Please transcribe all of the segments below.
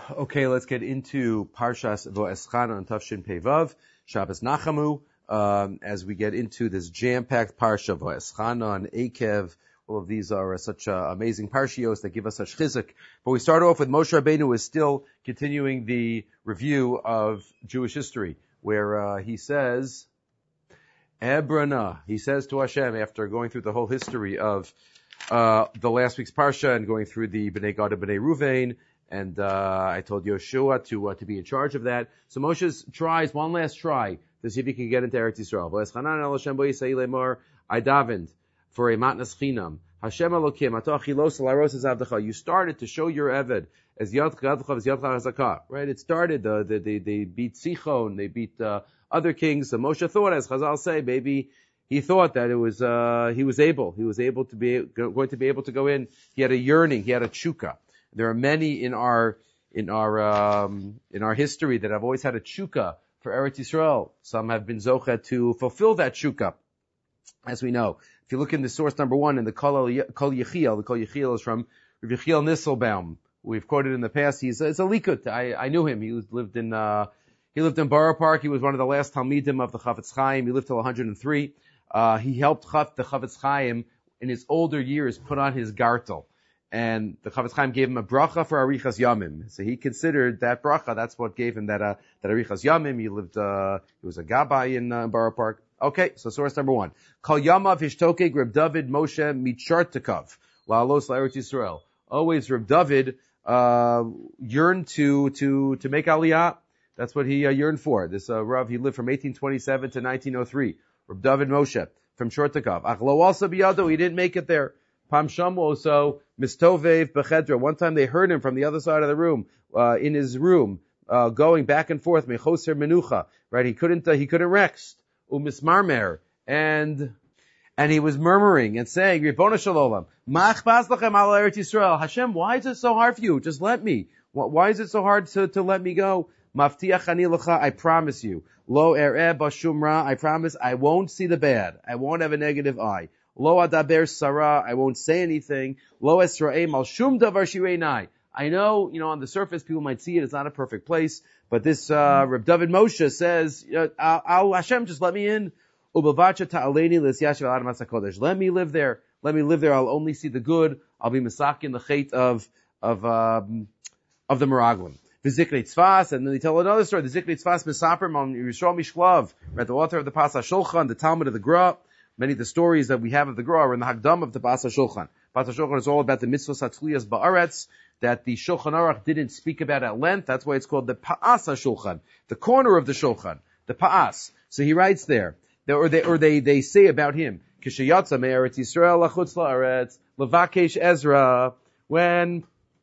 Okay, let's get into Parshas Vo'eschana on Tafshin Pevav, Shabbos Nachamu, as we get into this jam-packed Parsha Vo'eschana and Akev. All of these are such amazing parshios that give us such chizuk. But we start off with Moshe Rabbeinu, who is still continuing the review of Jewish history, where he says, Ebrana, he says to Hashem, after going through the whole history of the last week's Parsha and going through the Bnei Gad and Bnei Ruvain, and I told Yoshua to be in charge of that. So Moshe tries one last try to see if he can get into Eretz Yisrael. I davened for a matnas chinam. Hashem Elokim, atah chilos alaros avdecha. You started to show your Eved as yad gadcha as yad chazaka. Right? It started. They beat Sichon. They beat other kings. So Moshe thought, as Chazal say, maybe he thought that it was he was able to be going to be able to go in. He had a yearning. He had a tshuka. There are many in our history that have always had a tshuka for Eretz Yisrael. Some have been zocha to fulfill that tshuka, as we know. If you look in the source number 1 in the Kol Yechiel, the Kol Yechiel is from Rav Yechiel Nisselbaum. We've quoted in the past. It's a likut. I knew him. He lived in Borough Park. He was one of the last Talmidim of the Chafetz Chaim. He lived till 103. He helped the Chafetz Chaim in his older years put on his gartel. And the Chafetz Chaim gave him a bracha for Arichas Yamim. So he considered that bracha, that's what gave him that Arichas Yamim. He was a gabbai in Borough Park. Okay, so source number 1. Kol Yamav Hishtokeg Reb David Moshe Michartikov La'alos La'eretz Yisrael. Always Reb David yearned to make Aliyah. That's what he yearned for. This Rav, he lived from 1827 to 1903. Reb David Moshe from Shortikov. Achlo also biyado, he didn't make it there. Pam Shamu also Mistovev Bechedra. One time they heard him from the other side of the room, in his room, going back and forth. Mechoser Menucha. Right? He couldn't rest. Umismarmer. And he was murmuring and saying, Ribono Shalom, Ma achbaz lachem al Eretz Yisrael. Hashem, why is it so hard for you? Just let me. Why is it so hard to let me go? Maftiach ani lecha, I promise you. Lo ereh bashum ra, I promise I won't see the bad. I won't have a negative eye. Lo adaber sarah, I won't say anything. Lo esra'em al shum davar shireinai. I know, on the surface people might see it. It's not a perfect place, but this Reb David Moshe says, Hashem, just let me in. Ubavacha ta'aleni l'syashiv al admas hakodesh. Let me live there. Let me live there. I'll only see the good. I'll be masakin the chait of the Meraglim. The Zikri Tzfas, and then they tell another story. The Zikri Tzfas Mesaper on Yisrael Mishlav, right? The author of the Pas HaShulchan, the Talmud of the Gra. Many of the stories that we have of the Gra are in the Hagdam of the Pas HaShulchan. Pas HaShulchan is all about the mitzvos hatzliyas ba'aretz that the Shulchan Aruch didn't speak about at length. That's why it's called the Pa'as HaShulchan, the corner of the Shulchan, the Pa'as. So he writes there, they say about him, Kishayatza me'eretz Yisrael lachutz la'aretz levakesh Ezra, when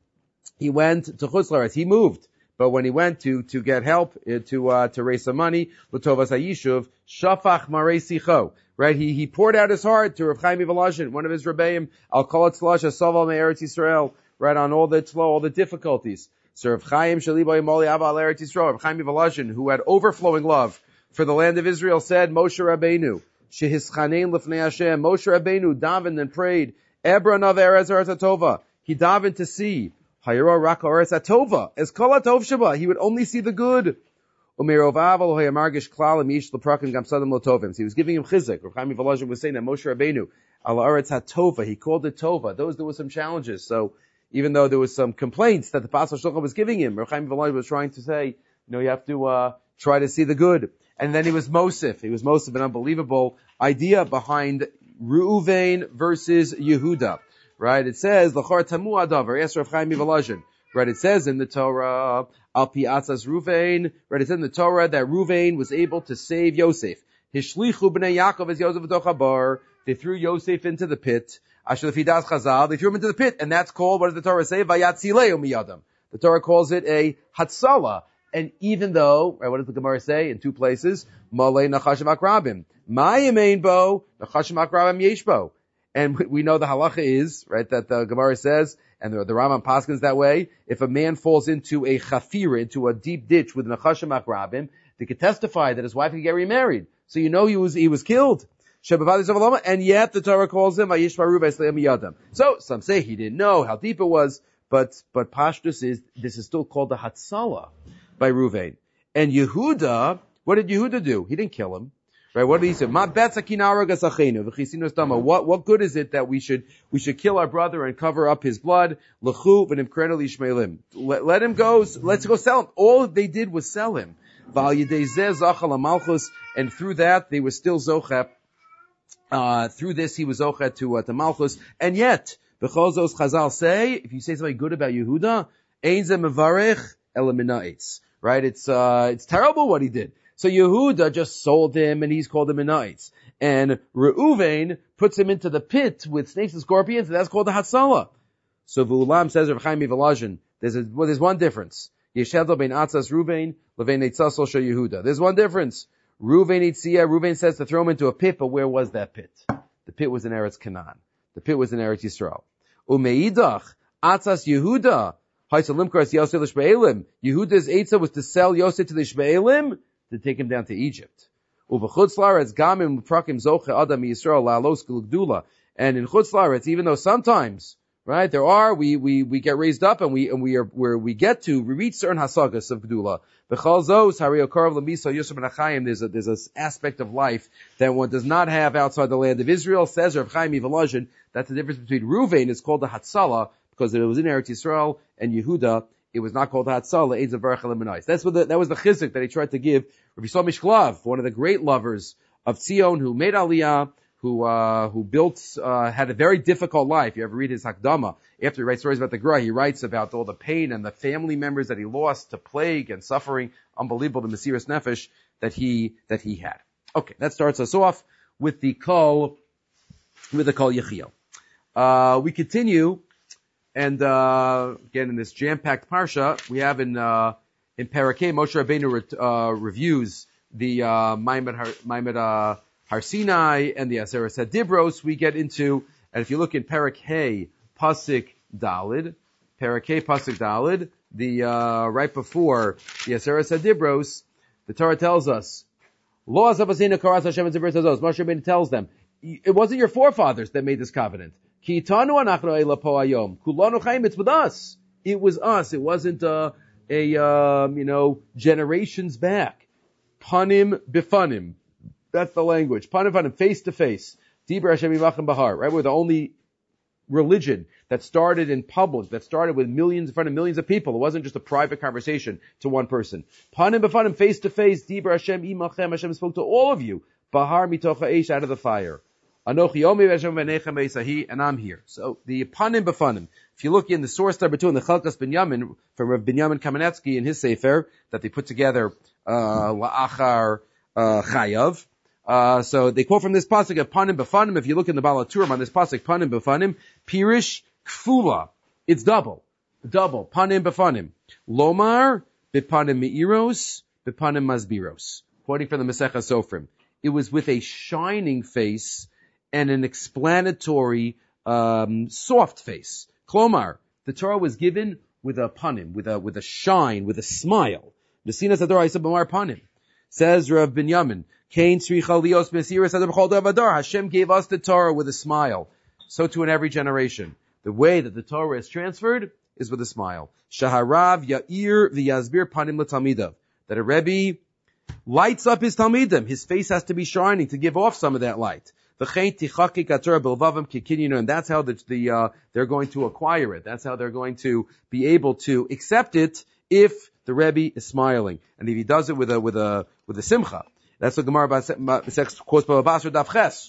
he went to Chutz La'aretz, he moved. But when he went to get help, to raise some money, L'tovas HaYishuv, Shafach Marei Sicho, right? He poured out his heart to Rav Chaim Volozhin, one of his Rebbeim, Al Kol Tzlash Asaval Me'eretz Yisrael, right, on all the difficulties. So Rav Chaim Shalibo Yimoli Ava Al Eretz Yisrael, Rav Chaim Volozhin, who had overflowing love for the land of Israel, said, Moshe Rabbeinu, Shehischanein L'fnei Hashem, Moshe Rabbeinu davened and prayed, Ebra Nav Eretz Tova, he davened to see, Hayra Raka Eretz Atova, as Kol Atov Sheba, he would only see the good. Umirovav Lo Hayamargish Klal Amish Leprakim Gam Sadam Lotovim. So he was giving him chizuk. Rav Chaim Volozhin was saying that Moshe Rabbeinu, Al Eretz Hatova, he called it Tova. There were some challenges. So even though there was some complaints that the Pas HaShulchan was giving him, Rav Chaim Volozhin was trying to say, you have to try to see the good. And then he was Mosif. He was Mosif, an unbelievable idea behind Reuven versus Yehuda. Right? It says, L'chor tamu adavar, yes, Rav Chaim Volozhin. Right? It says in the Torah, Al pi atzas Ruvain, right? It says in the Torah that Ruvain was able to save Yosef. Hishlichu b'nei Yaakov as Yosef v'toch habar. They threw Yosef into the pit. Asher lefidas chazal, they threw him into the pit, and that's called, what does the Torah say? Vayatzileu miyadam. The Torah calls it a hatzala. And even though, right, what does the Gemara say in 2 places? Malei nachashim akrabim. Ma yemein bo, nachashim akrabim yeshbo. And we know the halacha is, right, that the Gemara says, and the Rambam paskins that way, if a man falls into a chafira, into a deep ditch with nachashim akrabim, they could testify that his wife could get remarried. So he was killed. And yet the Torah calls him, so some say he didn't know how deep it was, but Pashtus is, this is still called the Hatzalah by Ruvain. And Yehuda, what did Yehuda do? He didn't kill him. Right? What did he say? What good is it that we should kill our brother and cover up his blood? Let him go, let's go sell him. All they did was sell him. And through that, they were still zocheh. Through this, he was zocheh to Malchus. And yet, B'chol Chazal say, if you say something good about Yehuda, ein ze mevarech ela mina'itz. Right? It's terrible what he did. So Yehuda just sold him and he's called a Mena'itz. And Reuven puts him into the pit with snakes and scorpions, and that's called the Hatzalah. So V'ulam says, Rav Chaim Volozhin, there's one difference. Yeshedel ben Atzas Reuven, Levein Eitzas Osho Yehuda. There's one difference. Reuven says to throw him into a pit, but where was that pit? The pit was in Eretz Canaan. The pit was in Eretz Yisrael. Umeidach, Atzas Yehuda, Haitzalimkar Yosef l'Shbe'elim. Yehuda's Eitzah was to sell Yosef to the Shbe'elim, to take him down to Egypt. And in Chutz Laaretz, even though sometimes, right, we get raised up and we reach certain hasagas of Gdula. There's an aspect of life that one does not have outside the land of Israel. Says Rav Chaim Volozhin, that's the difference between Ruvain, it's called the Hatzalah, because it was in Eretz Yisrael, and Yehuda, it was not called Hatzalah, Eitz Avarech Eliminais. That was the chizuk that he tried to give Rabbi Shlomo Mishklav, one of the great lovers of Tzion, who made Aliyah, who built, had a very difficult life. You ever read his Hakdama? After he writes stories about the Gra, he writes about all the pain and the family members that he lost to plague and suffering. Unbelievable, the Mesiras Nefesh that he had. Okay, that starts us off with the Kol Yechiel. We continue. And again, in this jam-packed parsha, we have in Parakeh, Moshe Rabbeinu reviews the Maimed Har Sinai and the Aseret HaDibros. We get into, and if you look in Parakeh, Pasuk Dalid, the right before the Aseret HaDibros, the Torah tells us, Lo Azavazina Karas Hashem and Zivir Tazos. Moshe Rabbeinu tells them, it wasn't your forefathers that made this covenant. It's with us. It was us. It wasn't generations back. Panim bifanim. That's the language. Panim bifanim, face to face. Dibur Hashem imachem bahar. Right? We're the only religion that started in public, that started with millions, in front of millions of people. It wasn't just a private conversation to one person. Panim bifanim, face to face. Dibur Hashem imachem. Hashem spoke to all of you. Bahar mitocha eish, out of the fire. And I'm here. So the panim b'fanim. If you look in the source number 2 in the Chalkas Binyamin from Rav Binyamin Kamenetsky in his sefer that they put together la'achar chayav. So they quote from this pasuk of panim b'fanim. If you look in the Balaturim on this pasuk, panim b'fanim, pirish kfula. It's double panim b'fanim. Lomar b'panim meiros b'panim masbiros. Quoting from the Masechah Sofrim, it was with a shining face and an explanatory, soft face. Klomar, the Torah was given with a panim, with a shine, with a smile. Nesinas Ador Isa B'mar panim. Says Rav Binyamin, Kain Tzricha Lios Mesiras Ador B'chol Davadar. Hashem gave us the Torah with a smile. So too in every generation. The way that the Torah is transferred is with a smile. Shaharav Ya'ir V'Yazbir Panim L'Talmidav. That a Rebbe lights up his Talmidim. His face has to be shining to give off some of that light. And that's how they're going to acquire it. That's how they're going to be able to accept it if the Rebbe is smiling. And if he does it with a simcha. That's what Gemara quotes by Basra Daf Ches.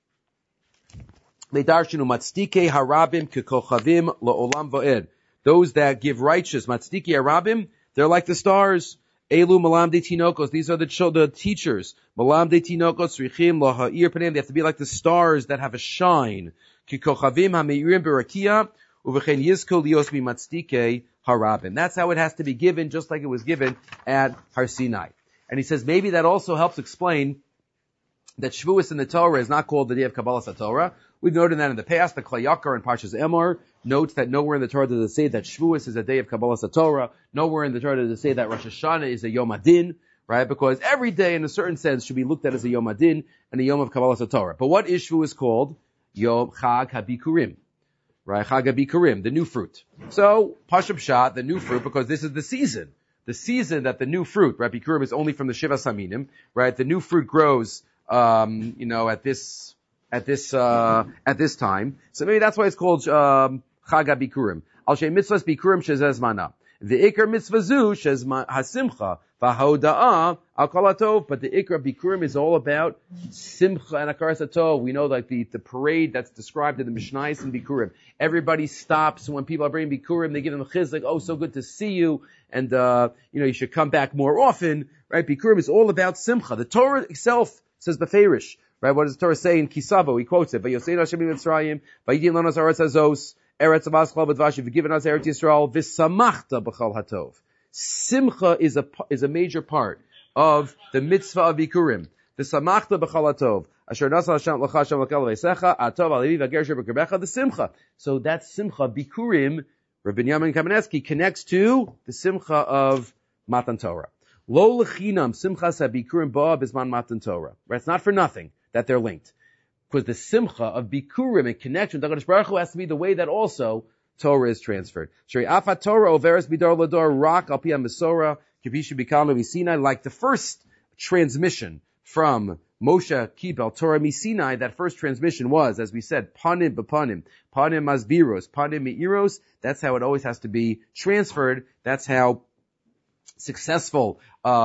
Those that give righteous, matzdiki harabim, they're like the stars. Elu malam de tinokos. These are the teachers. Malam de tinokos richim laha'ir panim. They have to be like the stars that have a shine. Kikochavim ha'meirim berakia uvechen yizko lios mimatzdike harabim. That's how it has to be given, just like it was given at Har Sinai. And he says maybe that also helps explain that Shavuos in the Torah is not called the day of Kabbalas HaTorah. We've noted that in the past. The Klei Yakar in Parshas Emor notes that nowhere in the Torah does it say that Shavuos is a day of Kabbalas HaTorah. Nowhere in the Torah does it say that Rosh Hashanah is a Yom Adin, right? Because every day, in a certain sense, should be looked at as a Yom Adin and a Yom of Kabbalas HaTorah. But what is Shavuos called? Yom Chag HaBikurim. right? Chag HaBikurim, the new fruit. So, Pashup Pshat, the new fruit, because this is the season. The season that the new fruit, right? Bikurim is only from the Shiva Saminim, right? The new fruit grows, at this time. So maybe that's why it's called, Chag HaBikurim. Al Shem Mitzvahs Bikurim Shezeh Zmana. The Ikar Mitzvah Zu Shezman HaSimcha V'Hoda'ah Al Kol HaTov. But the Ikar Bikurim is all about Simcha and Hakaras HaTov. We know like the parade that's described in the Mishnayos and Bikurim. Everybody stops when people are bringing Bikurim. They give them a chiz like, oh, so good to see you. And, you should come back more often, right? Bikurim is all about Simcha. The Torah itself says Beferish, right? What does the Torah say in Kisavo? He quotes it. V'yosein Hashem Mitzrayim, V'yidin Lanos Haaretz Hazos, Eretz Avas Chol B'Dvash, you've given us Eretz Yisrael, V'samachta B'chol HaTov. Simcha is a major part of the mitzvah of Bikurim. V'samachta B'chol HaTov. Asher Nasa Hashem L'cha Hashem L'kel V'Yisecha, Atov Alevi V'ger Sher B'Kerbecha, the Simcha. So that Simcha, Bikurim, Rabbi Yamin Kamenetsky connects to the Simcha of Matan Torah. Lo L'chinam Simchas HaBikurim Ba B'zman Matan Torah. Right? It's not for nothing that they're linked. Because the Simcha of Bikurim and connection with HaKadosh Baruch Hu has to be the way that also Torah is transferred. Shri Afat Torah Overes Bidor Lador Rak Al Pia Mesora Kivishu Bikal Sinai, like the first transmission from Moshe Kibel Torah Misinai, that first transmission was, as we said, Panim B'Panim, Panim Masbiros, Panim Meiros. That's how it always has to be transferred. That's how successful,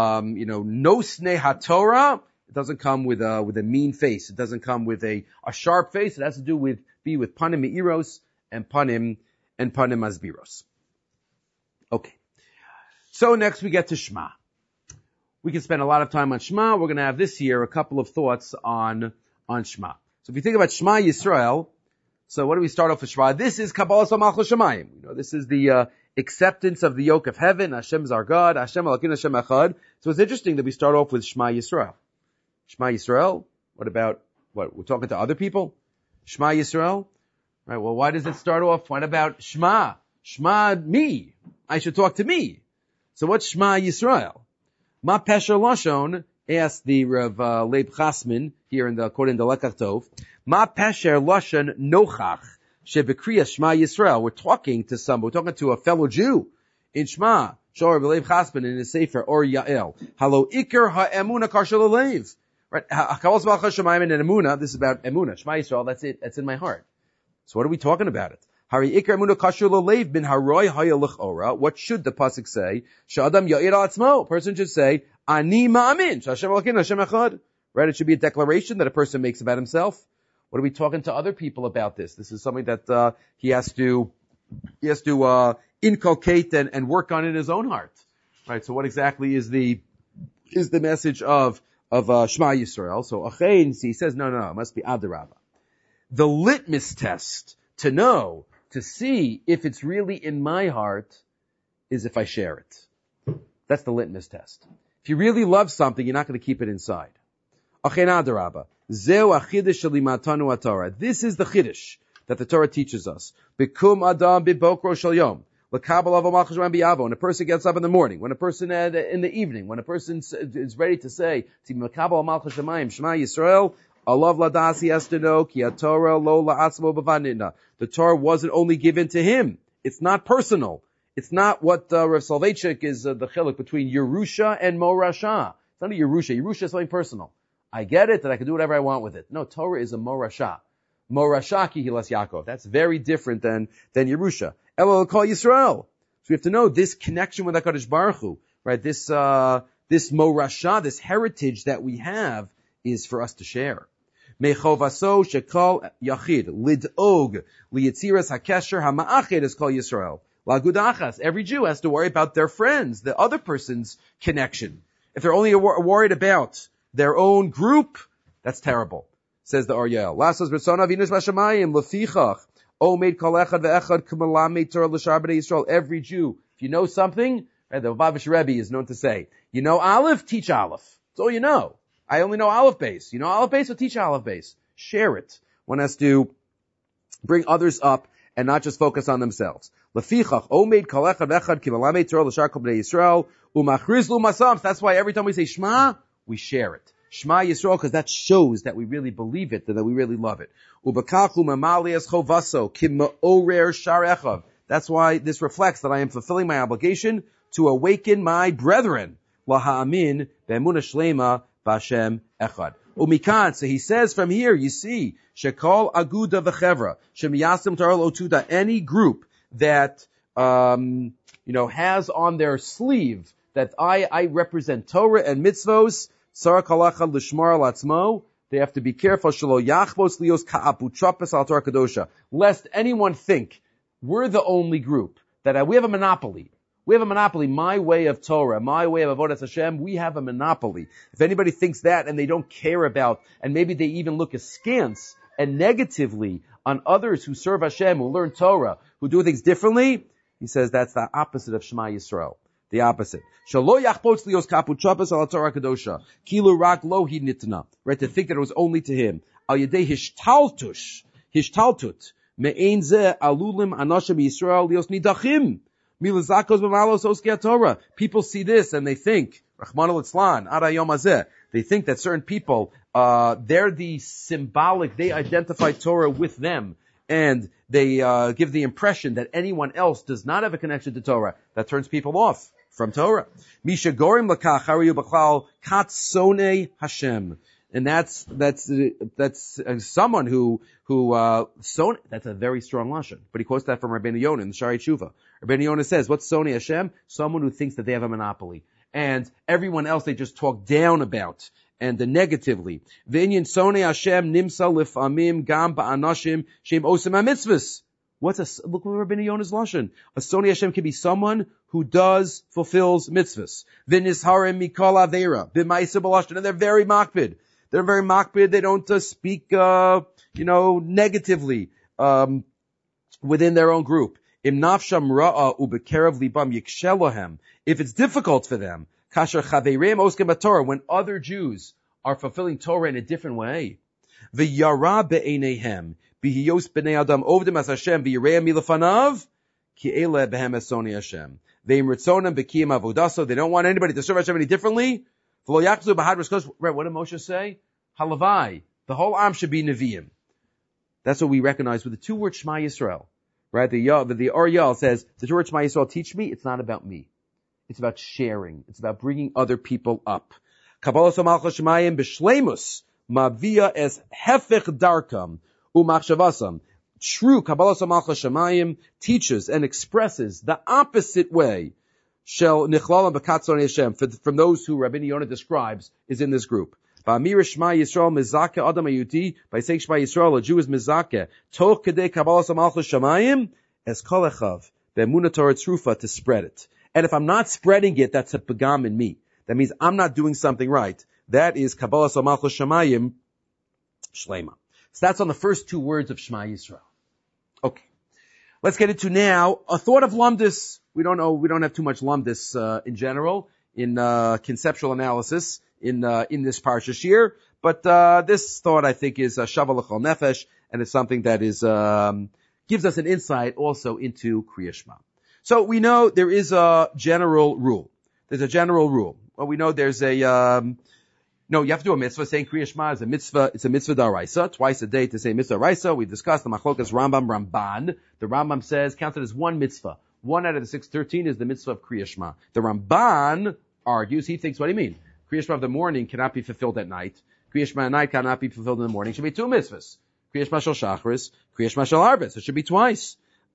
no Snei HaTorah. It doesn't come with a mean face. It doesn't come with a sharp face. It has to do with Panim Meiros and Panim Masbiros. Okay. So next we get to Shema. We can spend a lot of time on Shema. We're going to have this year a couple of thoughts on Shema. So if you think about Shema Yisrael, so what do we start off with Shema? This is Kabbalas HaMalchus Shemayim. This is the acceptance of the yoke of heaven. Hashem is our God. Hashem Elokeinu Hashem Echad. So it's interesting that we start off with Shema Yisrael. Shema Yisrael? What? We're talking to other people? Shema Yisrael? Right, well, why does it start off? What about Shema? Shema me. I should talk to me. So what's Shema Yisrael? Ma Pesher Lashon, asked the Rav Leib Chasman here according to Lekach Tov. Ma Pesher Lashon Nochach Shebekriya Shema Yisrael. We're talking to a fellow Jew in Shema. Shor Rav Leib Chasman in his Sefer Or Yael. Halo Iker HaEmuna Karshel Alev. Right, Kabbalas HaMalchus Shemayim and Emuna. This is about Emuna. Shema Yisrael. That's it. That's in my heart. So what are we talking about it? Hari Iker Emuna Karshel Alev bin Haroy Hayalach Ora. What should the pasuk say? Shadam Ya'ir Atzmo. A person should say Ani Ma'amin. Hashem Elokeinu Hashem Echad. Right? It should be a declaration that a person makes about himself. What are we talking to other people about this? This is something that he has to inculcate and work on in his own heart. Right? So what exactly is the message of Shema Yisrael? So Achein, he says, no, it must be Adarabah. The litmus test to see if it's really in my heart is if I share it. That's the litmus test. If you really love something, you're not going to keep it inside. Achein Adarabah. Zeu achidish shalimatanu aTorah. This is the chiddush that the Torah teaches us. Bikum adam bibokro shel yom. L'kabel avo malchus shemayim biyavo. When a person gets up in the morning, when a person in the evening, when a person is ready to say, "L'kabel malchus shemayim, Shema Yisrael," alav ladas, he has to know, ki haTorah lo la'atzmo b'vanina. The Torah wasn't only given to him. It's not personal. It's not what Rav Soloveitchik is the chiluk between Yerusha and Morasha. It's not a Yerusha. Yerusha is something personal. I get it that I can do whatever I want with it. No, Torah is a Morasha. Morasha ki hilas Yaakov. That's very different than Yerusha. Elul kol Yisrael. So we have to know this connection with HaKadosh Baruch Hu, right? This Morasha, this heritage that we have is for us to share. Mechovaso shekol yachid lidog liyitziras hakesher hama'ached is kol Yisrael. Lagudachas. Every Jew has to worry about their friends, the other person's connection. If they're only worried about their own group, that's terrible, says the Aryel. Lassos b'tzona v'inus b'shamayim lefichach omed kol echad ve'echad k'melamed Torah l'shar b'nei Yisrael. Every Jew, if you know something, right, the Lubavitch Rebbe is known to say, you know Aleph, teach Aleph. That's all you know. I only know Aleph base. You know Aleph base, so teach Aleph base. Share it. One has to bring others up and not just focus on themselves. Lefichach omed kol echad ve'echad k'melamed Torah l'shar b'nei Yisrael umachriz l'masam. That's why every time we say Shema, we share it. Shema Yisrael, because that shows that we really believe it, that we really love it. That's why this reflects that I am fulfilling my obligation to awaken my brethren. Laha'amin be'emunah shlema b'Hashem echad. Umikan, so he says from here, you see, shekol aguda v'chevra, shemiyasim taral otuda, any group that, has on their sleeve that I represent Torah and mitzvos, Sarah Kalacha Lishmar Latzmo, they have to be careful, Shalo Yachbos Lios Ka'aputrapes Al Torah Kadosha, lest anyone think we're the only group that we have a monopoly. We have a monopoly. My way of Torah, my way of Avodas Hashem, we have a monopoly. If anybody thinks that and they don't care about, and maybe they even look askance and negatively on others who serve Hashem, who learn Torah, who do things differently, he says that's the opposite of Shema Yisrael. The opposite. Shalo yachpotz lios kaputrapas al Torah kadosha. Kilu rak lo hi nitna. Right, to think that it was only to him. Al yedei hishtaltut. Me'ein ze alulim anashim Yisrael lios nidachim. Milazakos b'malos oskei Torah. People see this and they think, Rachmana litzlan, ara yom hazeh. They think that certain people, they're the symbolic, they identify Torah with them. And they give the impression that anyone else does not have a connection to Torah. That turns people off from Torah. Misha gorim lakach hariyu b'chlal katsone Hashem. And that's someone who that's a very strong lashon. But he quotes that from Rabbeinu Yonah in the Shari Tshuva. Rabbeinu Yonah says, what's Sonei Hashem? Someone who thinks that they have a monopoly. And everyone else they just talk down about. And negatively. V'inyan Sonei Hashem nimsa lifamim gam ba'anashim shem osem ha-mitzvahs. Look what Rabbeinu Yonah's lashon. A Sonei Hashem can be someone who fulfills mitzvahs. V'nizharim mikol aveira. B'ma'isa b'lashon. And they're very makpid. They don't speak, negatively, within their own group. Im nafsham ra'a u'bekerav libam yikshelohem. If it's difficult for them, kasher chaveirem oskem b'Torah, when other Jews are fulfilling Torah in a different way. V'yara be'einehem, b'hiyos b'nei adam ovdim as Hashem, v'yireim milafanav, ki ele behem esoni Hashem. Ve'im ritzonem b'kiyim avodaso, they don't want anybody to serve Hashem any differently. Right, what did Moshe say? Halavai. The whole Am should be Nevi'im. That's what we recognize with the two words Shema Yisrael. Right? The Aryal says, the two words Shema Yisrael teach me, it's not about me. It's about sharing. It's about bringing other people up. Kabbalah Somalcha Shemayim b'shleimus mavia es hefech darkam umachshavasam. True Kabbalah Somalcha Shemayim teaches and expresses the opposite way shel nichlalam b'katzon Hashem, from those who Rabbeinu Yonah describes is in this group. Ba'amir Shema Yisrael mizake adam ayuti, by saying Shema Yisrael, a Jew is mizake, toch kedei Kabbalah Somalcha Shemayim es kol echav be'emunah Torah tzrufa, to spread it. And if I'm not spreading it, that's a pagam in me. That means I'm not doing something right. That is Kabbalah Somalcha Shemayim Shlema. So that's on the first two words of Shema Yisrael. Okay. Let's get into now a thought of Lumdis. We don't have too much Lumdis, in general, in, conceptual analysis in this Parsha Shir. But, this thought I think is, Shava L'chol Nefesh, and it's something that is, gives us an insight also into Kriya Shema. So we know there is a general rule. There's a general rule. Well, we know there's you have to do a mitzvah. Saying Kriya Shema is a mitzvah. It's a mitzvah d'oraisa. Twice a day to say mitzvah d'oraisa. We discussed the machlokas Ramban. The Rambam says, counted as one mitzvah. One out of the 613 is the mitzvah of Kriya Shema. The Ramban argues, he thinks, what do you mean? Kriya Shema of the morning cannot be fulfilled at night. Kriya Shema at night cannot be fulfilled in the morning. It should be two mitzvahs. Kriya Shema shel Shachris, Kriya Shema shel Arbis. It should be twice.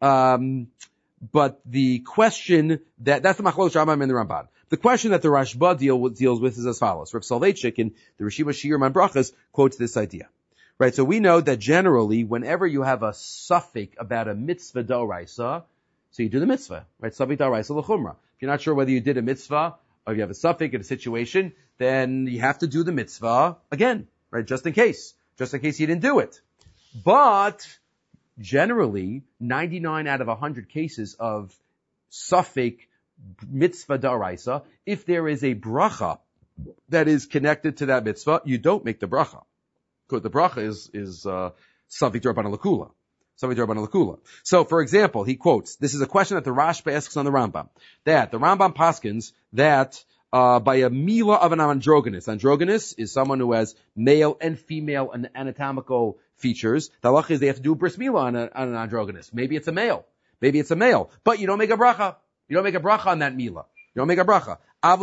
But the question that's the Machlokes Rambam and the Ramban. The question that the Rashba deals with is as follows. Rav Soloveitchik in the Rishima Shir Man Brachas quotes this idea. Right, so we know that generally, whenever you have a suffix about a mitzvah d'oraisa, so you do the mitzvah, right? Suffix d'oraisa l'chumra. If you're not sure whether you did a mitzvah, or you have a suffix in a situation, then you have to do the mitzvah again, right? Just in case you didn't do it. But generally, 99 out of 100 cases of suffix mitzvah d'oraisa, if there is a bracha that is connected to that mitzvah, you don't make the bracha. Because the bracha is suffix d'Rabbanan l'kula. Suffix d'Rabbanan l'kula. So, for example, he quotes, this is a question that the Rashba asks on the Rambam, that the Rambam paskins that by a mila of an androgynous. Androgynous is someone who has male and female anatomical features. The halacha is they have to do bris mila on an androgynous. Maybe it's a male. But you don't make a bracha. You don't make a bracha on that mila. You don't make a bracha.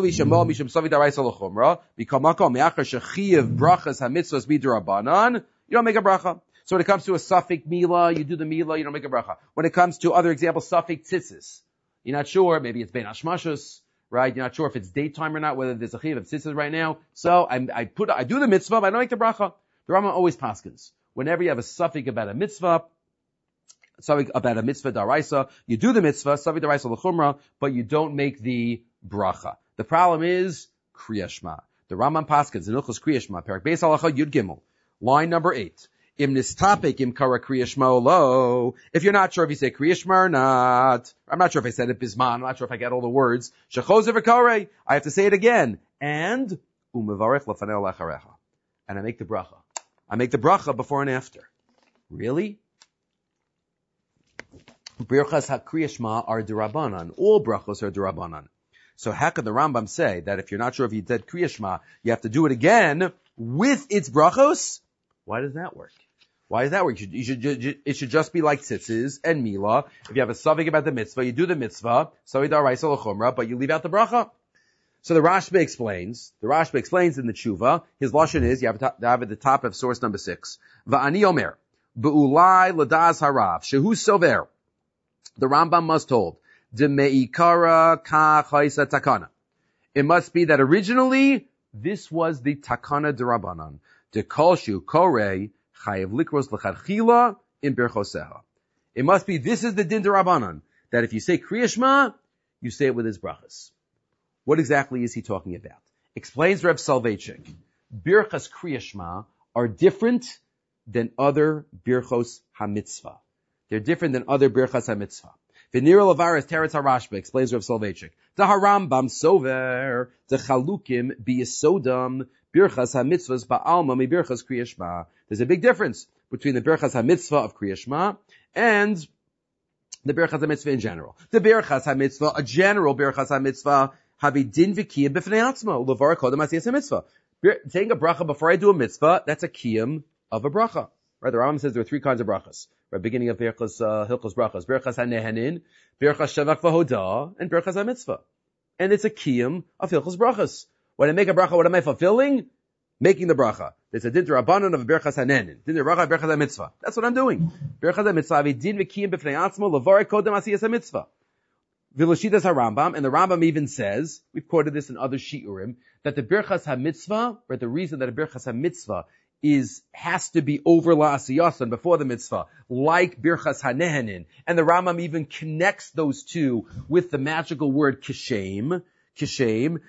You don't make a bracha. So when it comes to a suffix mila, you do the mila, you don't make a bracha. When it comes to other examples, suffix tzitzis, you're not sure, maybe it's ben hashmashus, right? You're not sure if it's daytime or not, whether there's a chiv of tzitzis right now. So I do the mitzvah, but I don't make the bracha. The Rambam always paskins. Whenever you have a suffix about a mitzvah daraisa, you do the mitzvah, suffix daraisa l'chumra, but you don't make the bracha. The problem is Kriya Shema. The Rambam paskins in Ilchos Kriya Shema, Perak Beis Halacha Yud Gimel, line number 8. Im nistapik im kara Kriya Shema lo. If you're not sure if you say Kriya Shema or not, I'm not sure if I said it bisman, I'm not sure if I get all the words. Shechozer v'karei, I have to say it again. And umevarech lefanei lacharecha. And I make the bracha. I make the bracha before and after. Really? Birchas HaKriya Shema are derabanan. All brachos are derabanan. So how could the Rambam say that if you're not sure if you did Kriya Shema, you have to do it again with its brachos? Why does that work? It should just be like tzitzis and mila. If you have a suffix about the mitzvah, you do the mitzvah, savi daraisa l'chumra, but you leave out the bracha. So the Rashba explains in the tshuva, his lashon is, you have at the top of source number 6, Va'ani omer, be'ulai l'daz harav, shehu sover, the Rambam must hold, de me'ikara ka chaysa takana. It must be that originally, this was the takana d'Rabbanan. De kolshu korei chayev likros l'chadchila in birchoseha. It must be, this is the din d'Rabbanan, that if you say Kriya Shema, you say it with his brachas. What exactly is he talking about? Explains Reb Soloveitchik. Birchas Kriya Shema are different than other birchos hamitzvah. They're different than other birchas hamitzvah. V'nira lavaris teretz harashba, explains Reb Soloveitchik. The harambam sover, the chalukim biyesodam, birchas hamitzvahs ba'alma mi birchas Kriya Shema. There's a big difference between the birchas hamitzvah of Kriya Shema and the birchas hamitzvah in general. The birchas hamitzvah, a general birchas hamitzvah, havi din v'kiyam b'fnei atzma, u'levar kodem asiyas mitzvah. Saying a bracha before I do a mitzvah, that's a kiyam of a bracha. Right? The Rambam says there are 3 kinds of brachas. Right? Beginning of Hilchos brachas. Birchas hanehanin, birchas shavach v'hodah, and birchas hamitzvah. And it's a kiyam of Hilchos brachas. When I make a bracha, what am I fulfilling? Making the bracha. There's a din d'Rabbanan of a birchas hanehanin. Din d'Racha, birchas hamitzvah. That's what I'm doing. Birchas hamitzvah, havi din v'kiyam b'fnei atzma, u'levar kodem asiyas mitzvah. Viloshitas HaRambam, and the Rambam even says, we've quoted this in other shiurim, that the Birchas HaMitzvah, or the reason that a Birchas HaMitzvah has to be over la'asiyasan, before the mitzvah, like Birchas HaNehanin, and the Rambam even connects those two with the magical word kishem, and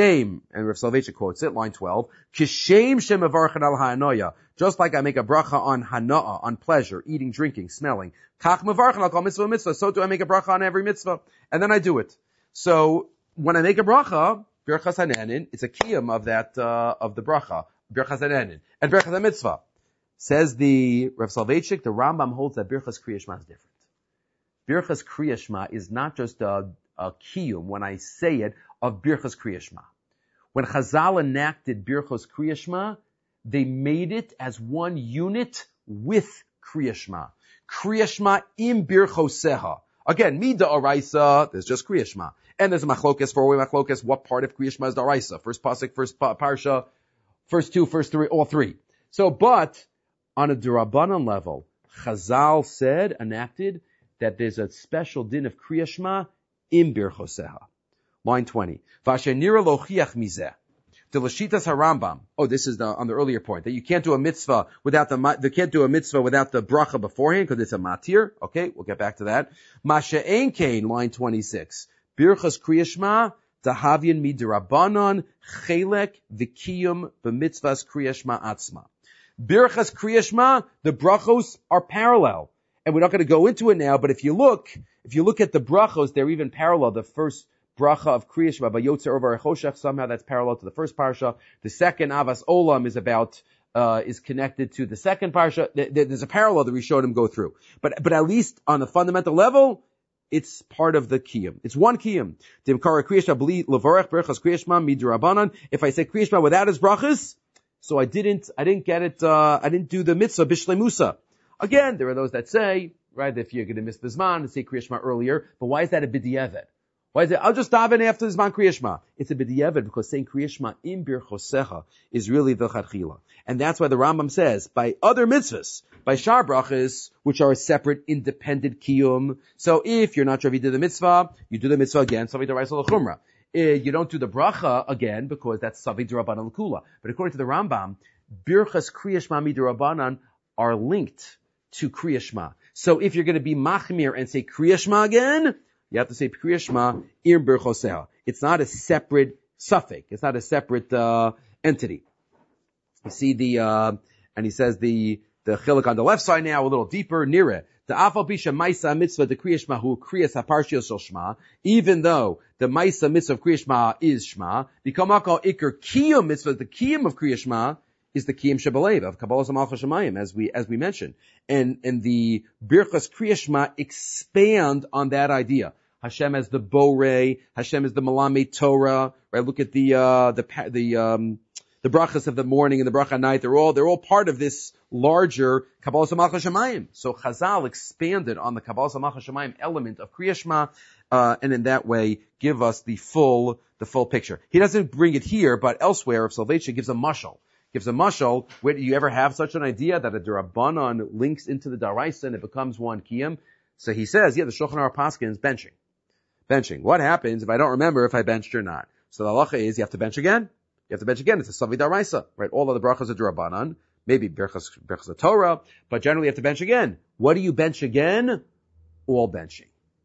Rav Soloveitchik quotes it, line 12, kishem shem avarchan al ha'anoya, just like I make a bracha on hana'ah, on pleasure, eating, drinking, smelling, kach mevarchan al kol mitzvah, so do I make a bracha on every mitzvah, and then I do it. So, when I make a bracha, birchas hanehanin, it's a kiyam of that, of the bracha, birchas hanehanin, and birchas ha-mitzvah. Says the Rav Soloveitchik, the Rambam holds that birchas Kriya Shema is different. Birchas Kriya Shema is not just a kiyum, when I say it, of birchas Kriya Shema. When Chazal enacted birchas Kriya Shema, they made it as one unit with Kriya Shema. Kriya Shema im birchoseha. Again, mi da'araisa, there's just Kriya Shema. And there's a machlokes, 4-way machlokes, what part of Kriya Shema is da'araisa? First pasuk, first parsha, first 2, first 3, all 3. So, but, on a d'Rabbanan level, Chazal enacted, that there's a special din of Kriya Shema im birchoseha. Line 20. V'ashenira lochiach mizeh. The Lashitas HaRambam. Oh, this is on the earlier point, that you can't do a mitzvah without the bracha beforehand, because it's a matir. Okay, we'll get back to that. Masha'en kain, line 26. Birchas Kriya Shema, tahavyan midrabanan, chelek v'kiyum b'mitzvahs Kriya Shema atzma. Birchas Kriya Shema, the brachos are parallel. And we're not going to go into it now, but if you look at the brachos, they're even parallel. The first bracha of Kriya Shema, Vayotzer Over Choshech, somehow that's parallel to the first parsha. The second Avas Olam is connected to the second parsha. There's a parallel that we showed him go through. But at least on the fundamental level, It's part of the kiyum. It's one kiyum. If I say Kriya Shema without his brachas, so I didn't get it, I didn't do the mitzvah bishleimusa. Again, there are those that say, right, that if you're going to miss the Zman and say Kriya Shema earlier, but why is that a b'di'evet? Why is it, I'll just daven after the Zman Kriya Shema? It's a b'di'evet because saying Kriya Shema in birchosecha is really the chadchila. And that's why the Rambam says, by other mitzvahs, by shar brachas, which are a separate, independent kiyum. So if you're not sure if you did the mitzvah, you do the mitzvah again, Savik D'Oraisa L'Chumra. You don't do the bracha again because that's Savik D'Rabbanan L'Kula. But according to the Rambam, birchas Kriya Shema Midrabanan are linked to Kriya Shema. So if you're going to be machmir and say Kriya Shema again, you have to say Kriya Shema in birchoseha. It's not a separate suffix. It's not a separate entity. You see and he says the chiluk on the left side now, a little deeper, near it. The afal pisha maisa mitzvah the Kriya Shema hu kriyas haparshiyos shel Shema, even though the maisa mitzvah of Kriya Shema is Shema, bikamako iker kiyum mitzvah, the kiyum of Kriya Shema is the kiyum shebalev of Kabbalah Malchus Shemayim, as we mentioned, and the birchas Kriya Shema expand on that idea. Hashem as the Borei, Hashem as the Malamed Torah, right? Look at the brachas of the morning and the bracha at night. They're all part of this larger Kabbalah Malchus Shemayim. So Chazal expanded on the Kabbalah Malchus Shemayim element of Kriya Shema, and in that way give us the full picture. He doesn't bring it here, but elsewhere, if Soloveitchik gives a mashal. Where do you ever have such an idea that a Darabanan links into the Daraisa and it becomes one kiyum? So he says, the Shulchan Aruch Paskin is benching. What happens if I don't remember if I benched or not? So the halacha is you have to bench again. It's a Savi Daraisa, right? All of the brachas are Darabanan, maybe brachas of Torah, but generally you have to bench again. What do you bench again? All benching.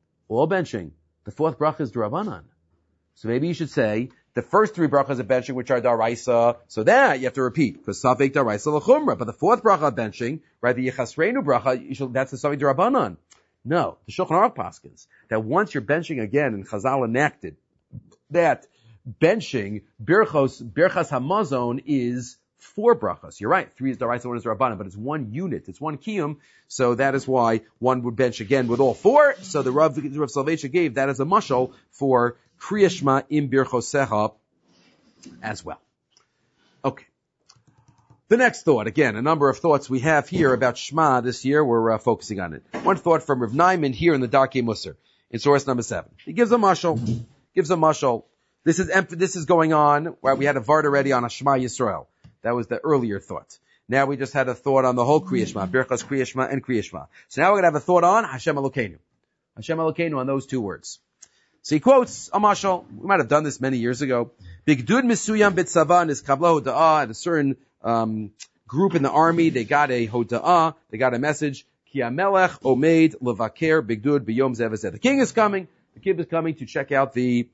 The fourth bracha is Darabanan. So maybe you should say the first three brachas of benching, which are Daraisa, so that you have to repeat, because Savik Daraisa L'Chumra. But the fourth bracha of benching, right, the Yechasreinu bracha, that's the Savi Darabanan. No, the Shulchan Aruch paskins that once you're benching again, and Chazal enacted that benching Birchas Hamazon is 4 brachas. You're right, 3 is Daraisa, 1 is Rabbanan, but it's one unit, it's one kiyum. So that is why one would bench again with all 4. So the Rav Soloveitchik gave that as a mashal for Kriya Shema in Birchosecha as well. Okay. The next thought, again, a number of thoughts we have here about Shema this year. We're focusing on it. One thought from Rav Naiman here in the Darkei Musar, in source number 7. He gives a mashal. This is going on, where we had a vart already on a Shema Yisrael. That was the earlier thought. Now we just had a thought on the whole Kriya Shema, Birchas Kriya Shema and Kriya Shema. So now we're going to have a thought on Hashem Elokeinu. Hashem Elokeinu on those 2 words. So he quotes a mashal. We might have done this many years ago. Bigdud misuyam bitzava is kabla hoda'ah at a certain group in the army. They got a hoda'ah. They got a message. Ki hamelech omeid levaker bigdud biyom zeh v'zeh. The king is coming. The king is coming to check out the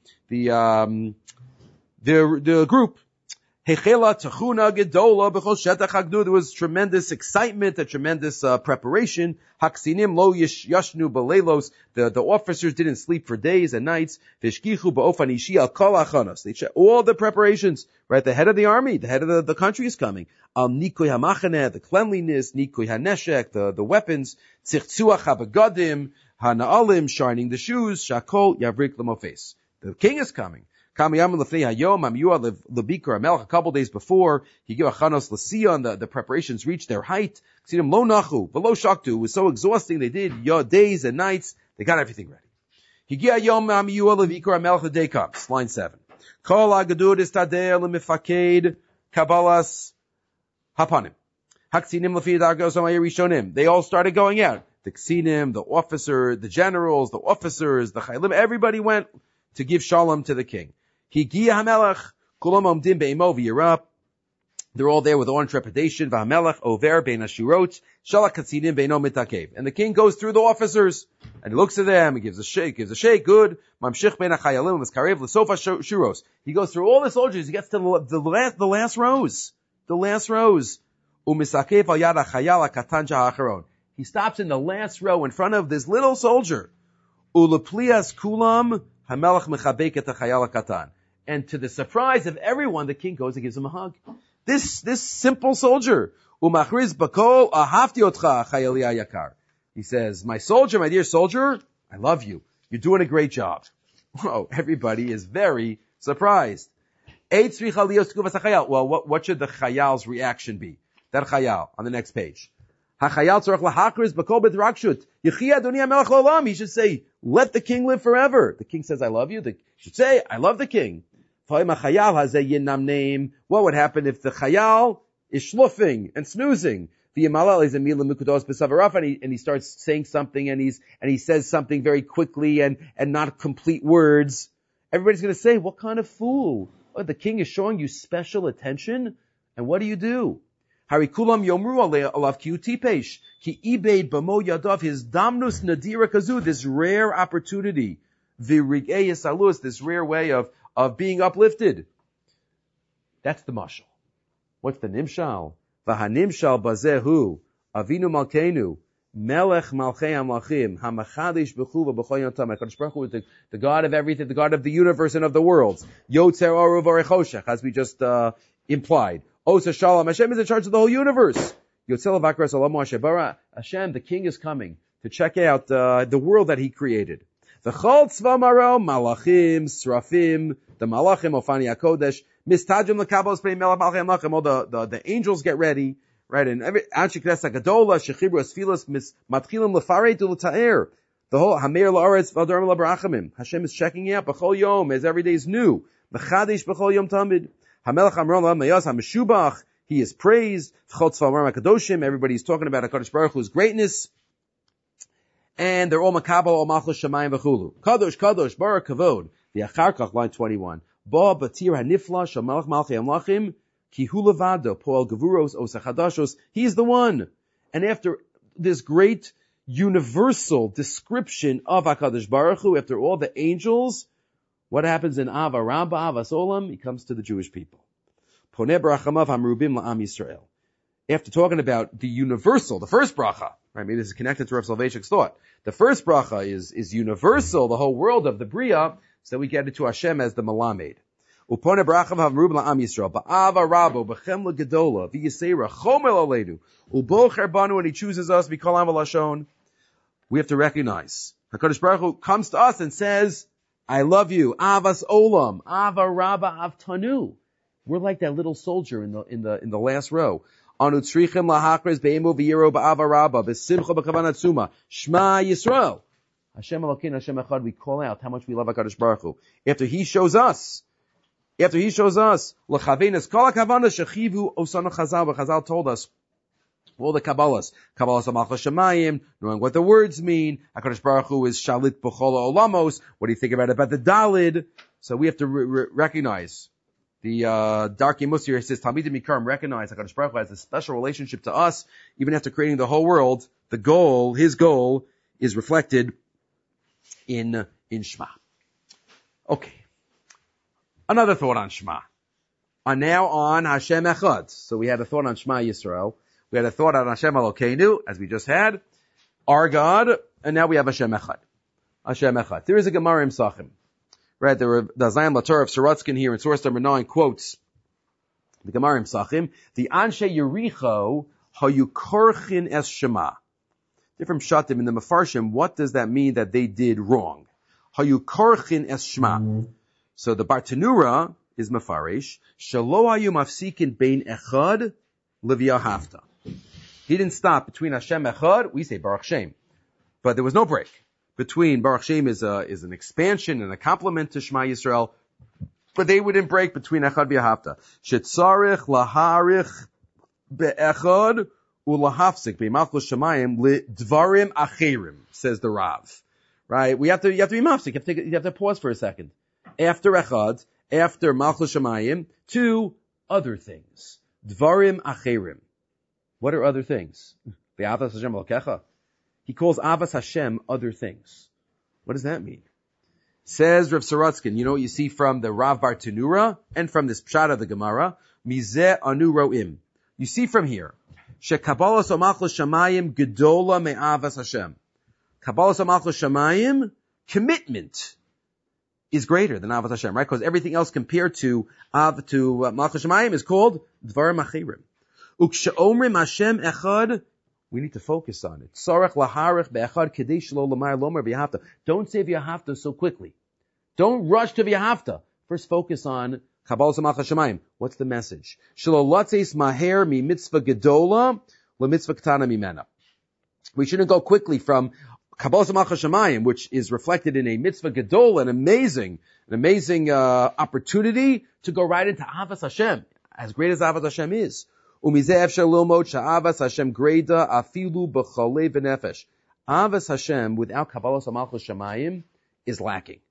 group. Hechela tachuna gedola b'chol shetach hagdud. There was tremendous excitement, a tremendous preparation. Haksinim lo yashnu b'leilos. The officers didn't sleep for days and nights. V'shkichu ba'ofan ishi al kol achanos. They checked all the preparations. Right, the head of the army, the head of the country is coming. Al nikoy hamachaneh, the cleanliness, nikoy haneshek, the weapons. Tzirtzuach habegadim, hana'alim, shining the shoes. Shakol yavrik lemofes. The king is coming. A couple days before, he gave a chanos l'siyon, the preparations reached their height. Lo nachu, v'lo shaktu. It was so exhausting, they did days and nights, they got everything ready. The day comes, line 7. Kol ha'gadud istadeh l'mifaked kabbalas hapanim. Haksinim l'fi dargos ha'rishonim. They all started going out. The ksinim, the officer, the generals, the officers, the chaylim, everybody went to give shalom to the king. Higia hamelech, kulam omdim be'imo v'yirah. They're all there with awe and trepidation. V'hamelech over bein hashurot, shalach katsinim beino mitakev. And the king goes through the officers, and he looks at them, he gives a shake, good. Mamshich bein hachayalim, miskarev l'sofa shuros. He goes through all the soldiers, he gets to the last rows. Umisakev al yad hachayal hakatan shahacharon. He stops in the last row in front of this little soldier. Uleplias kulam, hamelech mechabek et hachayal hakatan. And to the surprise of everyone, the king goes and gives him a hug. This simple soldier, umachriz bakol ahavti otcha chayali ayakar. He says, my soldier, my dear soldier, I love you. You're doing a great job. Whoa, everybody is very surprised. Well, what should the chayal's reaction be? That chayal on the next page. He should say, let the king live forever. The king says, I love you. He should say, I love the king. What would happen if the chayal is schluffing and snoozing? And he starts saying something and he says something very quickly and not complete words. Everybody's going to say, what kind of fool? Oh, the king is showing you special attention. And what do you do? Harikulam yomru alav ki utipesh ki ibeid bamo yadav his damnus nadira kazu, this rare opportunity, virigei salus, this rare way of being uplifted. That's the mashal. What's the nimshal? Vahanimshal bazehu avinu malkeinu melech malchei amlachim hamachadish b'chuva b'chol yom tov. HaKadosh Baruch Hu is the God of everything, the God of the universe and of the worlds. Yotzer oru v'rechoshech, as we just implied. Osa Shalom. Hashem is in charge of the whole universe. Hashem, the king is coming to check out the world that he created. The Malachim, Srafim, the Malachim, Ofani HaKodesh, Mistajim L'Kabos Pnei Melech Malchei Amlachim, all the angels get ready, right? And every Anshe Knesset Gadola, Shechibru Esfilas, Matchilim Lefaret U'L'Ta'er, the whole Hameir La'aretz V'Adorim L'Barachamim. Hashem is checking out B'chol Yom, as every day is new. Mechadish B'chol Yom Tamid. Hamelech Amron Mayas HaMeshubach, he is praised. Everybody's talking about HaKadosh Baruch Hu's greatness. And they're all makabel, all malchus shamayim v'chulu. Kadosh, Kadosh, Baruch Kavod. The Acharkach, line 21. Ba batir hanifla shamalach malchei amlachim ki hu levado poel gavuros osachadashos. He's the one. And after this great universal description of HaKadosh Baruch Hu, after all the angels, what happens in Ava Ramba, Avas Olam? He comes to the Jewish people. Poneh barachamav hamrubim la'am Yisrael. After talking about the universal, the first bracha, right? Maybe this is connected to Rav Soloveitchik's thought. The first bracha is universal, the whole world of the Bria, so we get it to Hashem as the Malamed. Uponeh barachamav hamrubim la'am Yisrael. Ba'ava rabo, b'chem l'gedola, v'yisera, chomel aleinu, u'bocher banu, and he chooses us, v'kol am v'lashon. We have to recognize. HaKadosh Baruch Hu comes to us and says, I love you. Avas Olam. Ava Rabba Avtanu. We're like that little soldier in the last row. Anu tzrichim lahakres be'emu v'yiro ba'ava Rabba b'simcha b'kavanat suma. Shema Yisrael. Hashem Elokeinu Hashem Echad. We call out how much we love HaKadosh Baruch Hu. After He shows us. L'chavenes kol ha'kavanas shechivu osanu Chazal. But Chazal told us all the Kabbalahs HaMalchus Shemayim, knowing what the words mean. HaKadosh Baruch Hu is Shalit B'chol Olamos. What do you think about the Dalid? So we have to recognize. The Darkei Musar says, Talmidim Yikarim, recognize HaKadosh Baruch Hu has a special relationship to us, even after creating the whole world. The goal, His goal, is reflected in Shema. Okay. Another thought on Shema. Now on Hashem Echad. So we had a thought on Shema Yisrael. We had a thought on Hashem Elokeinu, as we just had, our God, and now we have Hashem Echad. Hashem Echad. There is a Gemara in Sachim. Right, the Zayim Lator of Sorotzkin here in source number 9 quotes the Gemara in Sachim, the Anshe Yericho Hayukorchin Es Shema. Different shatim in the Mefarshim, what does that mean that they did wrong? Hayukorchin Es Shema. So the Bartanura is Mefarish, Shalo Hayu Mafsikin Bein Echad Livia Hafta. He didn't stop between Hashem Echad, we say Baruch Shem. But there was no break. Between Baruch Shem is an expansion and a complement to Shema Yisrael. But they wouldn't break between Echad v'Hafta. Shetzarich laharich be'echad ulahafsik be'malchus Shemayim lidvarim acherim, says the Rav. Right? You have to be mafsik. You have to pause for a second. After Echad, after Malchus Shemayim, to other things. Dvarim acherim. What are other things? The Avas Hashem Elokecha. He calls Avas Hashem other things. What does that mean? Says Rav Sorotzkin, you know what you see from the Rav Bartanura and from this Pshat of the Gemara? Mizeh anu ro'im. You see from here, Shekabbalas Malchus Shemayim gedola me'avas Hashem. Kabbalas Malchus Shemayim, commitment, is greater than Avas Hashem, right? Because everything else compared to Malchus Shemayim is called Dvarim Achirim. Ukshe'omrim Hashem Echad We need to focus on it. Tzarech laharich be'echad kedei shelo l'mar lomer v'yahavta. Don't say v'yahavta so quickly. Don't rush to v'yahavta. First focus on Kabbalas Malchus Shemayim. What's the message? Shelo latzeis maher mi mitzvah gedola lemitzvah ketana mimena. We shouldn't go quickly from Kabbalas Malchus Shemayim, which is reflected in a mitzvah gedola, an amazing opportunity to go right into Avas Hashem, as great as Avas Hashem is. Umizeh efshar lilmod she'avas Hashem greda afilu b'cholei v'nefesh. Avas Hashem without Kabbalas Malchus Shemayim is lacking.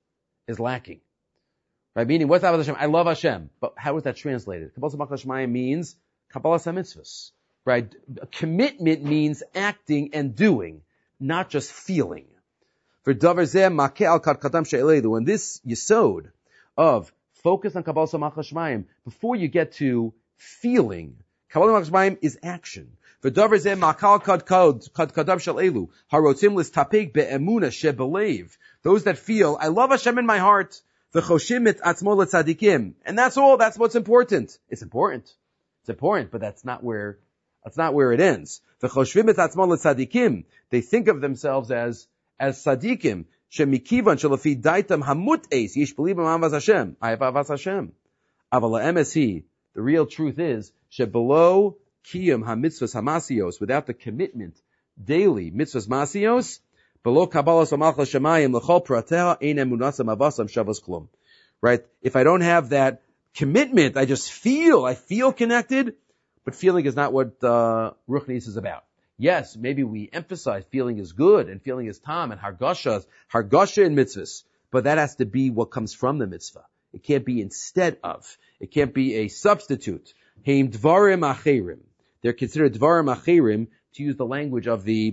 Right? Meaning, what's Avas Hashem? I love Hashem. But how is that translated? Kabbalas Malchus Shemayim means Kabbalas HaMitzvahs. Right? Commitment means acting and doing, not just feeling. For davar zeh makeh al kadam she'eledu. And this yesod of focus on Kabbalas Malchus Shemayim before you get to feeling, Kabbalas Malchus Shemayim is action. For davar zeh makal kadam she'eledu harotzim listapek be'emuna shebelev. Those that feel, I love Hashem in my heart. V'choshim et atzmo letzadikim. And that's all. That's what's important. It's important, but that's not where it ends. V'choshvim et atzmo letzadikim. They think of themselves as tzadikim. Shemikivan shelafi daitam hamut eis. Yish belibam avas Hashem. I have avas Hashem. Aval ha'emes. The real truth is, shebelow kiyum hamitzvahs hamasios, without the commitment, daily mitzvahs masios, below Kabbalas Malchus Shemayim l'chol prateha ein emunasam avasam shavas klum. Right? If I don't have that commitment, I feel connected, but feeling is not what Ruchnis is about. Yes, maybe we emphasize feeling is good and feeling is tam and hargasha in mitzvahs, but that has to be what comes from the mitzvah. It can't be instead of. It can't be a substitute. Heim dvarim acherim. They're considered dvarim acherim, to use the language of the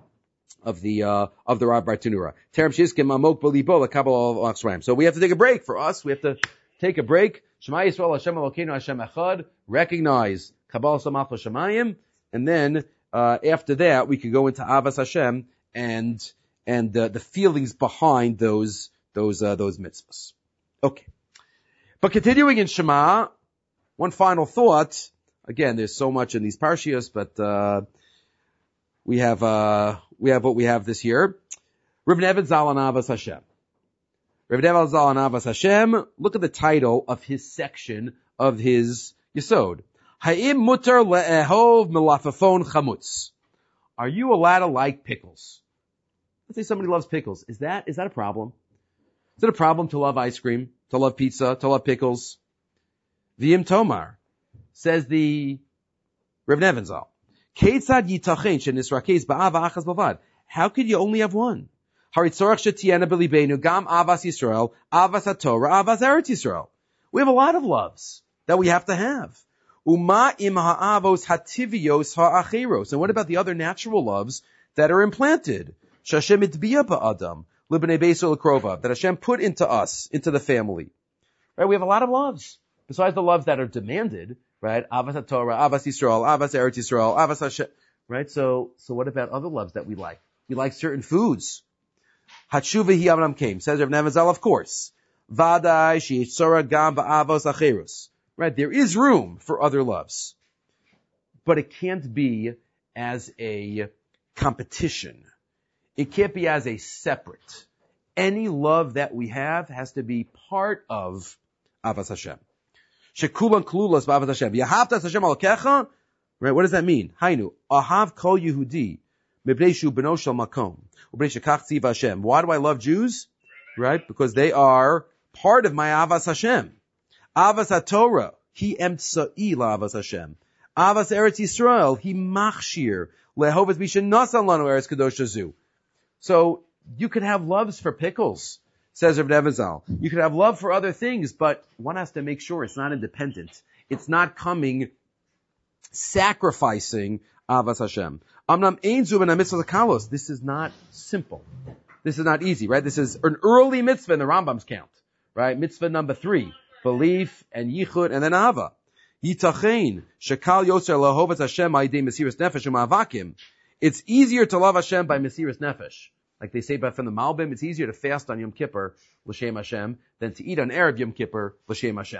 Rab Bartenura. Terem shizkim amok b'libo l'kabel al. So we have to take a break. For us, we have to take a break. Shema Yisrael Hashem Elokeinu Hashem Echad. Recognize Kabbalas Malchus Shemayim, and then after that we can go into Avas Hashem and the feelings behind those mitzvahs. Okay, but continuing in Shema, one final thought. Again, there's so much in these parshios, but we have what we have this year. Reb Nevin Zal on Avas Hashem. Reb Nevin Zal on Avas Hashem. Look at the title of his section of his Yesod. Ha'im mutar le'ehov melafafon chamutz. Are you allowed to like pickles? Let's say somebody loves pickles. Is that a problem? Is it a problem to love ice cream, to love pizza, to love pickles? V'im tomar, says the Reb Nevin Zal. Ketzad yitachen shenisrakez ba'ava achas bavad. How could you only have one? Haritzorach shetiena b'libeinu gam avas Yisrael, avas haTorah, avas Eretz Yisrael. We have a lot of loves that we have to have. Uma im ha'avos hativios ha'acheros. And what about the other natural loves that are implanted? Shashem itbiya ba'adam, libnei beisol krova, that Hashem put into us, into the family. Right? We have a lot of loves. Besides the loves that are demanded, right? Avas HaTorah, Avas Yisrael, Avas Eretz Yisrael, Avas Hashem. Right? So what about other loves that we like? We like certain foods. Hatshuva hi Avram came. Says Rav Nevin Zal, of course. Vadai sheyitzora gam ba'avos acherus. Right? There is room for other loves. But it can't be as a competition. It can't be as a separate. Any love that we have has to be part of Avas Hashem. Shekulan klulas b'avas Hashem. Yahavtas Hashem alokecha. Right? What does that mean? Hainu ahav kol Yehudi mibnei shu beno shel makom ubnei shekach tziv Hashem. Why do I love Jews? Right? Because they are part of my Avas Hashem. Avas HaTorah he emtsai la'avas Hashem. Avas Eretz Yisrael he machshir lehovas mishenasan lanu Eretz Kadosh Hazu. So you could have loves for pickles, says Rav Nevin Zal. You could have love for other things, but one has to make sure it's not independent. It's not sacrificing Avas Hashem. Amnam ein zu ben mitzvah kalos. This is not simple. This is not easy, right? This is an early mitzvah in the Rambam's count, right? Mitzvah number 3, belief and yichud and then ava. Yitachein shekal yoser lahovas Hashem ma'idei mesiras nefesh u'ma'avakim. It's easier to love Hashem by mesiras nefesh. Like they say from the Malbim, it's easier to fast on Yom Kippur, l'shem Hashem, than to eat on Erev Yom Kippur, l'shem Hashem.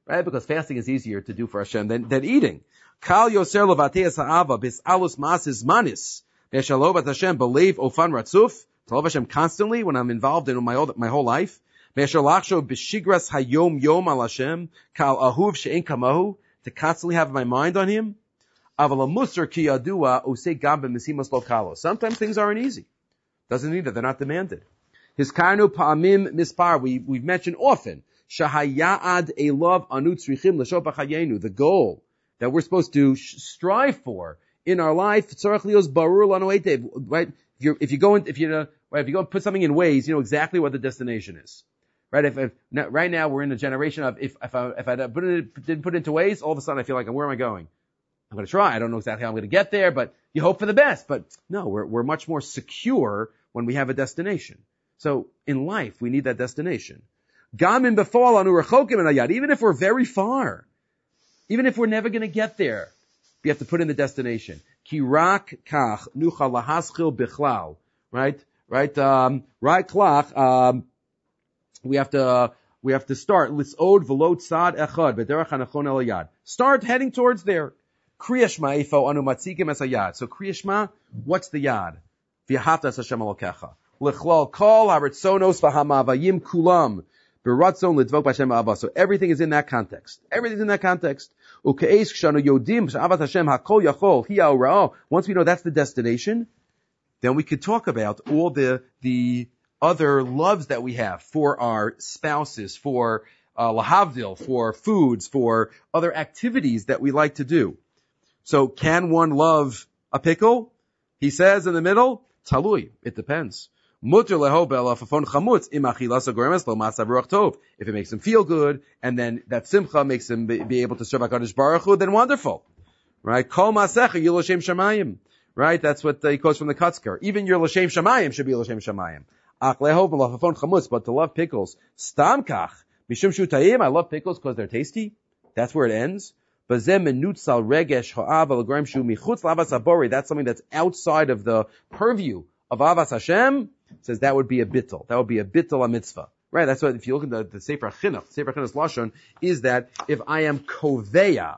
right? Because fasting is easier to do for Hashem than eating. Kal yoser levateas ha'ava bis alus masis manis ve'shalovat Hashem believe ofan ratzuf to love Hashem constantly when I'm involved in my whole life. Ve'shal lachshav b'shigras hayom yom al Hashem kal ahuv she'en kamahu, to constantly have my mind on Him. Aval musar ki yadua usei gam b'mesimas lo kalos. Sometimes things aren't easy. Doesn't mean that they're not demanded. His karnu pa'amim mispar, we've mentioned often, shahaya'ad elov anu tzrichim l'shov b'chayenu, the goal that we're supposed to strive for in our life, tzarech lios barur lanu eitev, right? If you go and put something in Waze, you know exactly what the destination is. Right? Right now we're in a generation of, if I didn't put it into Waze, all of a sudden I feel like, where am I going? I'm going to try. I don't know exactly how I'm going to get there, but you hope for the best. But no, we're much more secure when we have a destination. So in life, we need that destination. Even if we're very far, even if we're never going to get there, we have to put in the destination. Kirak kach nucha lahaschil bichlal. Right? Right klach, we have to start. Lisod v'lo tzad echad b'derech hanachon el yad. Start heading towards there. Kriya Shema ifo anu matzikim es hayad. So Kriya Shema, what's the yad? V'yahavta es Hashem Elokecha. L'chlal kol haritzonos v'hamavayim kulam b'ratzon l'dvok b'Hashem ha'ava. So everything is in that context. Everything's in that context. U'ke'es k'shanu yodim b'shavat Hashem ha'kol yachol hi ha'ura'o. Once we know that's the destination, then we could talk about all the other loves that we have for our spouses, for lahavdil, for foods, for other activities that we like to do. So can one love a pickle? He says in the middle, talui. It depends. If it makes him feel good, and then that simcha makes him be able to serve HaKadosh Baruch Hu, then wonderful. Right? Kol masecha yil l'shem shamayim. Right? That's what he quotes from the Kotzker. Even your l'shem shamayim should be l'shem shamayim. But to love pickles, stam kach, mishum shu ta'im, I love pickles because they're tasty. That's where it ends. That's something that's outside of the purview of Avas Hashem. Says that would be a bittul. That would be a bittul a mitzvah. Right? That's what, if you look at the Sefer Chinuch's Lashon, is that if I am koveya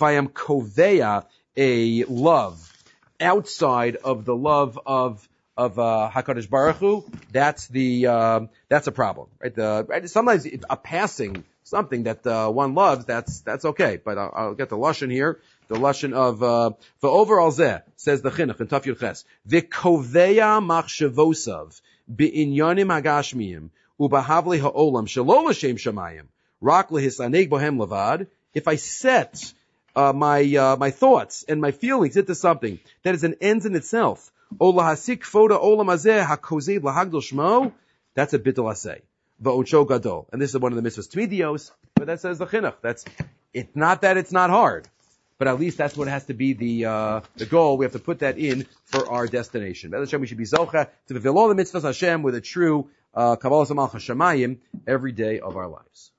a love outside of the love of HaKadosh Baruch Hu, that's a problem. Right? Sometimes a passing something that one loves, that's okay. But I'll get the lashon here. The lashon of the overall zeh, says the Chinuch in Taf Yud Ches. V'koveya machshavosav b'inyanim hagashmiyim u'bahavli ha'olam shelo l'shem shamayim rak lehisaneg bohem levad. If I set my thoughts and my feelings into something that is an end in itself, o lahasik foda olam hazeh hakozeh lahagdol shmo, that's a bittul aseh. V'ocho gadol. And this is one of the mitzvahs tmidios, but that says the Chinuch. It's not that it's not hard, but at least that's what has to be the goal. We have to put that in for our destination. Be'ez Hashem, we should be zocha to fulfill all the mitzvahs Hashem with a true Kabbalas Malchus Shamayim every day of our lives.